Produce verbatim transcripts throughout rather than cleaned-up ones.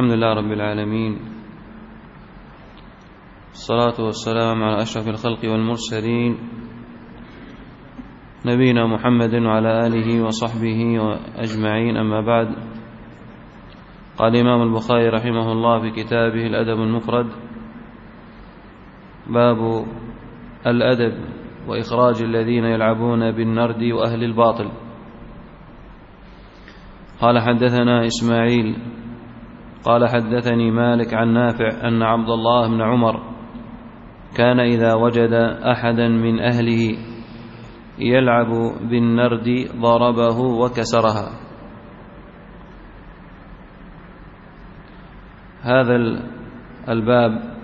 الحمد لله رب العالمين، الصلاة والسلام على أشرف الخلق والمرسلين نبينا محمد وعلى آله وصحبه أجمعين. أما بعد، قال الإمام البخاري رحمه الله في كتابه الأدب المفرد: باب الأدب وإخراج الذين يلعبون بالنرد وأهل الباطل. قال: حدثنا إسماعيل قال: حدثني مالك عن نافع أن عبد الله بن عمر كان إذا وجد أحدا من أهله يلعب بالنرد ضربه وكسرها. هذا الباب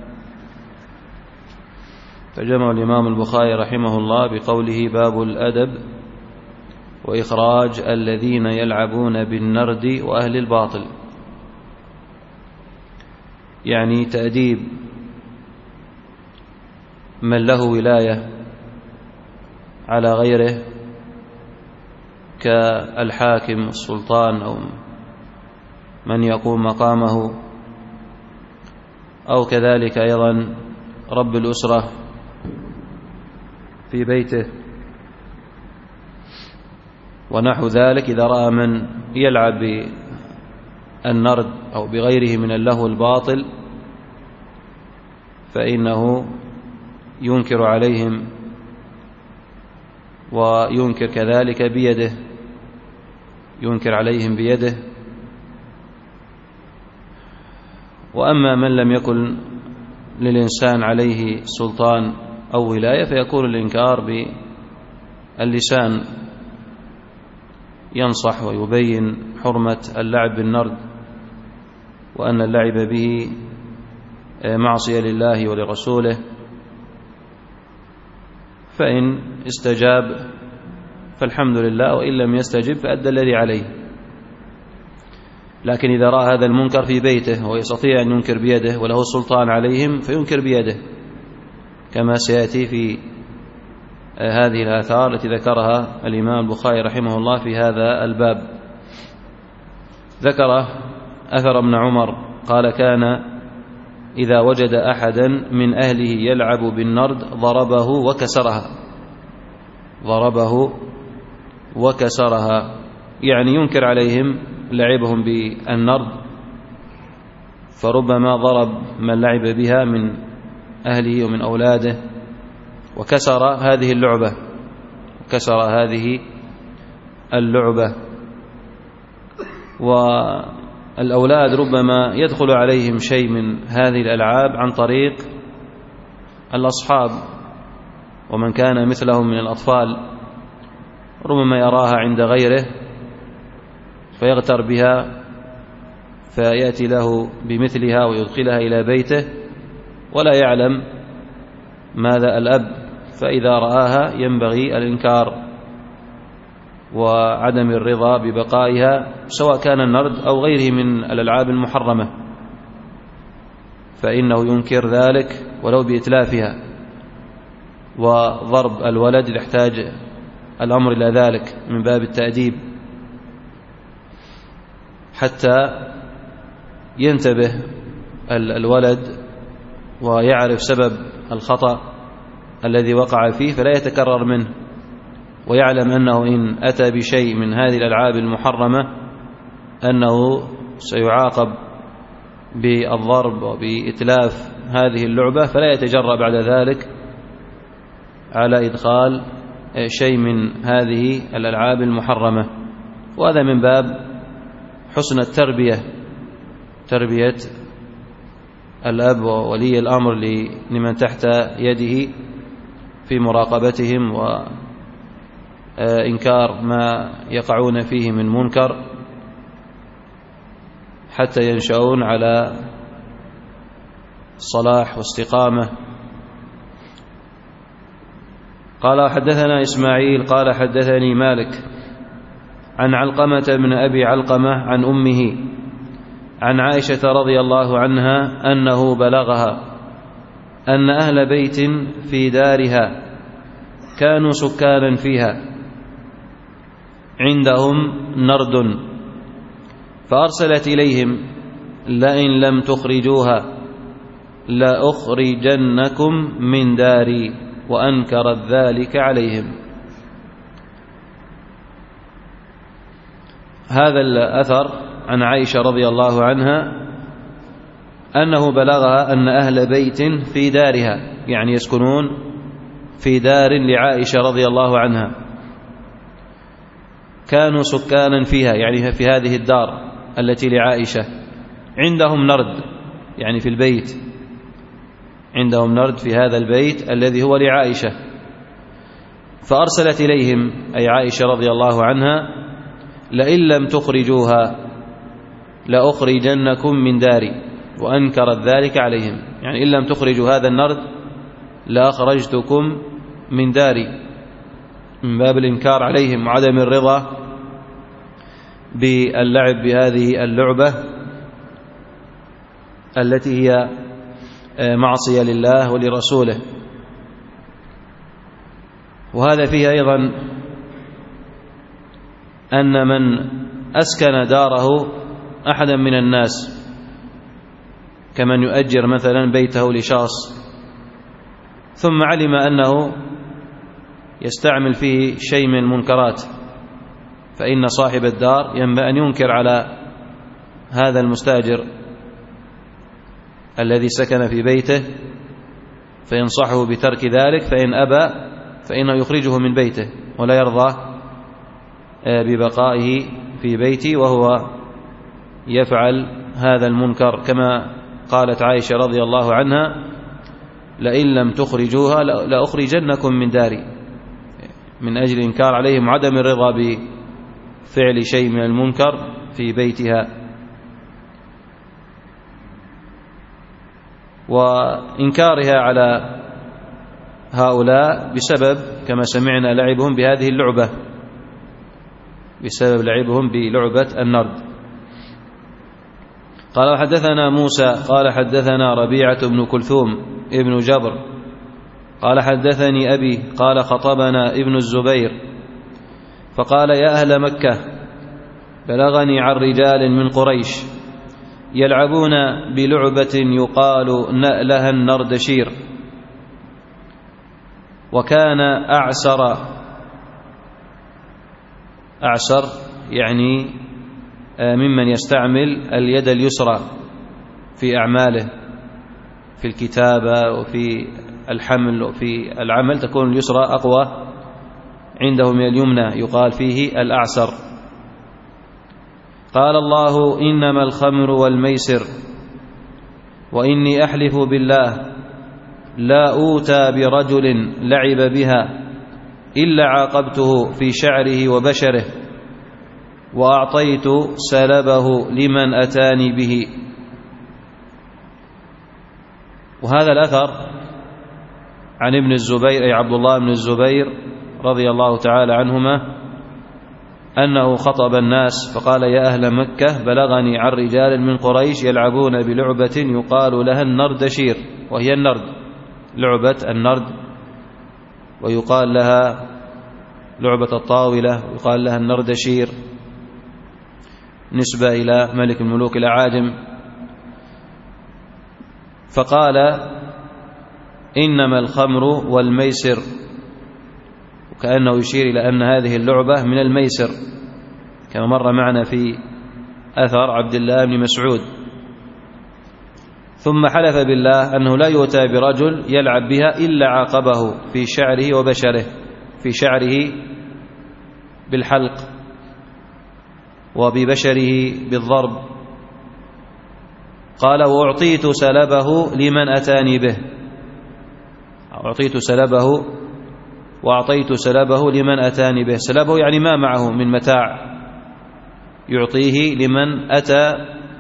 ترجمه الإمام البخاري رحمه الله بقوله: باب الأدب وإخراج الذين يلعبون بالنرد وأهل الباطل، يعني تأديب من له ولاية على غيره كالحاكم السلطان أو من يقوم مقامه، أو كذلك أيضا رب الأسرة في بيته ونحو ذلك. إذا رأى من يلعب بالنرد أو بغيره من اللهو الباطل فإنه ينكر عليهم وينكر كذلك بيده، ينكر عليهم بيده. وأما من لم يكن للإنسان عليه سلطان أو ولاية فيكون الإنكار باللسان، ينصح ويبين حرمة اللعب بالنرد وأن اللعب به معصية لله ولرسوله، فإن استجاب فالحمد لله، وإن لم يستجب فأدى الذي عليه. لكن إذا رأى هذا المنكر في بيته ويستطيع أن ينكر بيده وله السلطان عليهم فينكر بيده، كما سيأتي في هذه الآثار التي ذكرها الإمام البخاري رحمه الله في هذا الباب. ذكر أثر ابن عمر قال: كان إذا وجد أحدا من أهله يلعب بالنرد ضربه وكسرها. ضربه وكسرها يعني ينكر عليهم لعبهم بالنرد، فربما ضرب من لعب بها من أهله ومن أولاده وكسر هذه اللعبة كسر هذه اللعبة والأولاد ربما يدخل عليهم شيء من هذه الألعاب عن طريق الأصحاب، ومن كان مثلهم من الأطفال ربما يراها عند غيره فيغتر بها فيأتي له بمثلها ويدخلها إلى بيته ولا يعلم ماذا الأب، فإذا رآها ينبغي الإنكار وعدم الرضا ببقائها، سواء كان النرد أو غيره من الألعاب المحرمة، فإنه ينكر ذلك ولو بإتلافها. وضرب الولد يحتاج الأمر إلى ذلك من باب التأديب حتى ينتبه الولد ويعرف سبب الخطأ الذي وقع فيه فلا يتكرر منه، ويعلم أنه إن أتى بشيء من هذه الألعاب المحرمة أنه سيعاقب بالضرب وبإتلاف هذه اللعبة، فلا يتجرأ بعد ذلك على إدخال شيء من هذه الألعاب المحرمة. وهذا من باب حسن التربية، تربية الأب وولي الأمر لمن تحت يده في مراقبتهم وإنكار ما يقعون فيه من منكر حتى ينشأون على صلاح واستقامة. قال: حدثنا إسماعيل قال: حدثني مالك عن علقمة بن أبي علقمة عن أمه عن عائشة رضي الله عنها أنه بلغها أن أهل بيت في دارها كانوا سكانا فيها عندهم نرد، فأرسلت إليهم لئن لم تخرجوها لأخرجنكم من داري، وأنكرت ذلك عليهم. هذا الأثر عن عائشة رضي الله عنها أنه بلغها أن أهل بيت في دارها، يعني يسكنون في دار لعائشة رضي الله عنها، كانوا سكانا فيها، يعني في هذه الدار التي لعائشة، عندهم نرد، يعني في البيت عندهم نرد في هذا البيت الذي هو لعائشة. فأرسلت إليهم أي عائشة رضي الله عنها: لئن لم تخرجوها لأخرجنكم من داري، وأنكرت ذلك عليهم، يعني إن لم تخرجوا هذا النرد لأخرجتكم من داري، من باب الإنكار عليهم وعدم الرضا باللعب بهذه اللعبة التي هي معصية لله ولرسوله. وهذا فيه أيضا أن من أسكن داره أحدا من الناس، كمن يؤجر مثلا بيته لشخص ثم علم أنه يستعمل فيه شيء من المنكرات، فإن صاحب الدار ينبغي أن ينكر على هذا المستاجر الذي سكن في بيته، فينصحه بترك ذلك، فإن أبى فإنه يخرجه من بيته ولا يرضى ببقائه في بيته وهو يفعل هذا المنكر، كما قالت عائشة رضي الله عنها: لئن لم تخرجوها لأخرجنكم من داري، من أجل إنكار عليهم وعدم الرضا بفعل شيء من المنكر في بيتها. وإنكارها على هؤلاء بسبب كما سمعنا لعبهم بهذه اللعبة، بسبب لعبهم بلعبة النرد. قال: حدثنا موسى قال حدثنا ربيعة بن كلثوم ابن جبر قال حدثني أبي قال خطبنا ابن الزبير فقال: يا أهل مكة، بلغني عن رجال من قريش يلعبون بلعبة يقال لها النردشير، وكان أعسر، أعسر يعني ممن يستعمل اليد اليسرى في أعماله، في الكتابة وفي الحمل وفي العمل تكون اليسرى أقوى عنده من اليمنى، يقال فيه الأعسر. قال: الله إنما الخمر والميسر، وإني أحلف بالله لا أوتى برجل لعب بها إلا عاقبته في شعره وبشره، وأعطيت سلبه لمن أتاني به. وهذا الأثر عن ابن الزبير أي عبد الله بن الزبير رضي الله تعالى عنهما أنه خطب الناس فقال: يا أهل مكة، بلغني عن رجال من قريش يلعبون بلعبة يقال لها النردشير، وهي النرد، لعبة النرد، ويقال لها لعبة الطاولة، ويقال لها النردشير نسبة إلى ملك الملوك الأعاجم. فقال: إنما الخمر والميسر، وكأنه يشير إلى أن هذه اللعبة من الميسر، كما مر معنا في أثر عبد الله بن مسعود. ثم حلف بالله أنه لا يؤتى برجل يلعب بها إلا عاقبه في شعره وبشره، في شعره بالحلق وببشره بالضرب. قال: وأعطيت سلبه لمن أتاني به، أعطيت سلبه وأعطيت سلبه لمن أتاني به. سلبه يعني ما معه من متاع يعطيه لمن أتى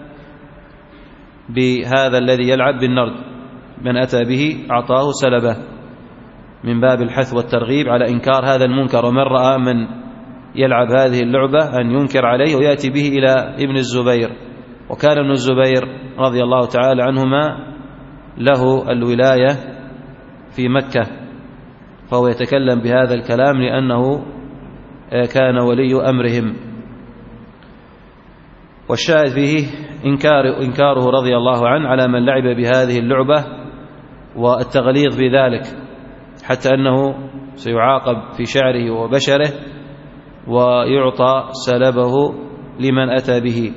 بهذا الذي يلعب بالنرد، من أتى به أعطاه سلبه، من باب الحث والترغيب على إنكار هذا المنكر. ومن رأى من يلعب هذه اللعبة أن ينكر عليه ويأتي به إلى ابن الزبير. وكان ابن الزبير رضي الله تعالى عنهما له الولاية في مكة، فهو يتكلم بهذا الكلام لأنه كان ولي أمرهم. والشاهد فيه إنكار إنكاره رضي الله عنه على من لعب بهذه اللعبة والتغليظ بذلك، حتى أنه سيعاقب في شعره وبشره ويعطى سلبه لمن أتى به.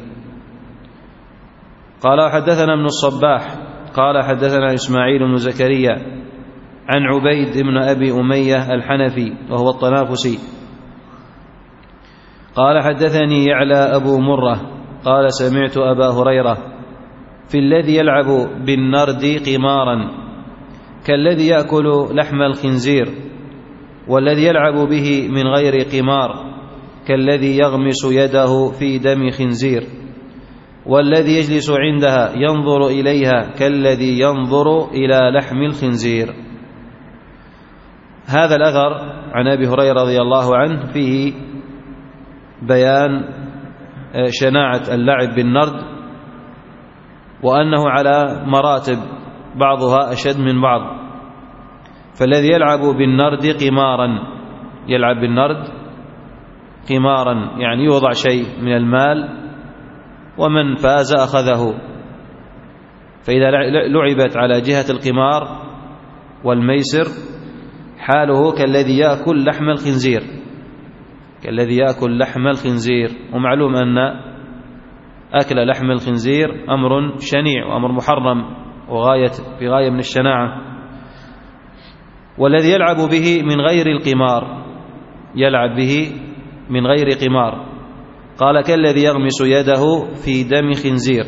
قال حدثنا ابن الصباح قال حدثنا إسماعيل بن زكريا عن عبيد بن أبي أمية الحنفي وهو الطنافسي قال حدثني يعلى أبو مرة قال سمعت أبا هريرة في الذي يلعب بالنرد قمارا كالذي يأكل لحم الخنزير، والذي يلعب به من غير قمار كالذي يغمس يده في دم خنزير، والذي يجلس عندها ينظر إليها كالذي ينظر إلى لحم الخنزير. هذا الأثر عن أبي هريرة رضي الله عنه فيه بيان شناعة اللعب بالنرد، وأنه على مراتب بعضها أشد من بعض. فالذي يلعب بالنرد قمارا، يلعب بالنرد قمارا يعني يوضع شيء من المال ومن فاز أخذه، فإذا لعبت على جهة القمار والميسر حاله كالذي يأكل لحم الخنزير، كالذي يأكل لحم الخنزير. ومعلوم أن أكل لحم الخنزير أمر شنيع وأمر محرم وغاية في غاية من الشناعة. والذي يلعب به من غير القمار، يلعب به من غير قمار، قال كالذي يغمس يده في دم خنزير،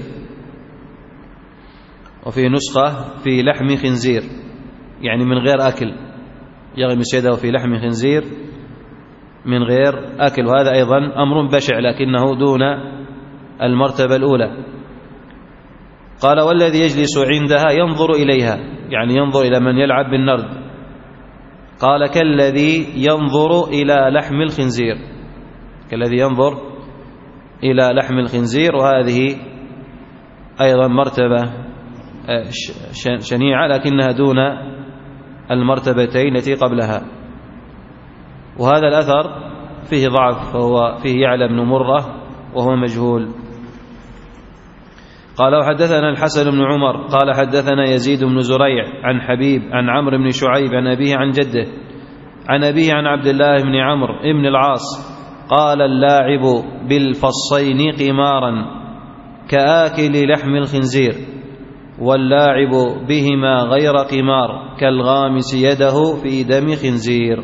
وفي نسخة في لحم خنزير يعني من غير أكل، يغمس يده في لحم خنزير من غير أكل. وهذا أيضا أمر بشع لكنه دون المرتبة الأولى. قال والذي يجلس عندها ينظر إليها يعني ينظر إلى من يلعب بالنرد، قال كالذي ينظر إلى لحم الخنزير، كالذي ينظر إلى لحم الخنزير. وهذه أيضا مرتبة شنيعة لكنها دون المرتبتين التي قبلها. وهذا الأثر فيه ضعف، فهو فيه يعلى بن مرة وهو مجهول. قال وحدثنا الحسن بن عمر قال حدثنا يزيد بن زريع عن حبيب عن عمرو بن شعيب عن أبيه عن جده عن أبيه عن عبد الله بن عمرو بن العاص قال اللاعب بالفصين قمارا كآكل لحم الخنزير، واللاعب بهما غير قمار كالغامس يده في دم خنزير.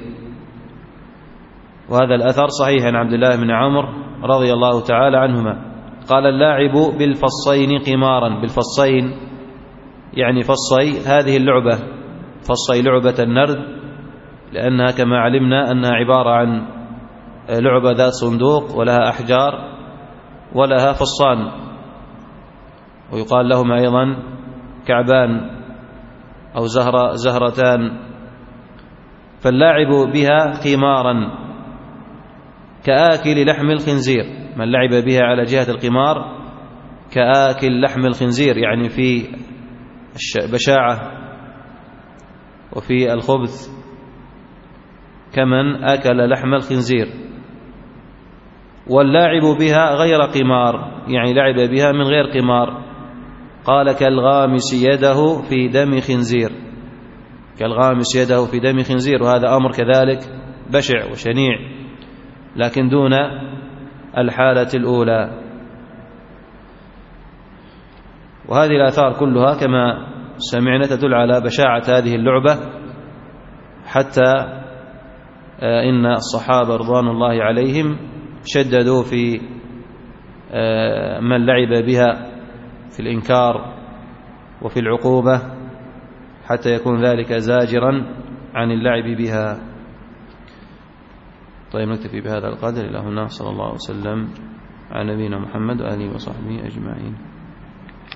وهذا الأثر صحيح عن عبد الله بن عمرو رضي الله تعالى عنهما قال اللاعب بالفصين قمارا، بالفصين يعني فصي هذه اللعبة، فصي لعبة النرد، لأنها كما علمنا أنها عبارة عن لعبة ذات صندوق ولها أحجار ولها فصان، ويقال لهما أيضا كعبان أو زهرة زهرتان. فاللاعب بها قمارا كآكل لحم الخنزير، من لعب بها على جهة القمار كآكل لحم الخنزير يعني في بشاعة وفي الخبث كمن أكل لحم الخنزير. واللاعب بها غير قمار يعني لعب بها من غير قمار، قال كالغامس يده في دم خنزير، كالغامس يده في دم خنزير. وهذا أمر كذلك بشع وشنيع لكن دون الحالة الأولى. وهذه الآثار كلها كما سمعنا تدل على بشاعة هذه اللعبة، حتى إن الصحابة رضوان الله عليهم شددوا في من لعب بها في الإنكار وفي العقوبة حتى يكون ذلك زاجرا عن اللعب بها. طيب نكتفي بهذا القدر. إلى هنا صلى الله عليه وسلم على نبينا محمد وآله وصحبه أجمعين.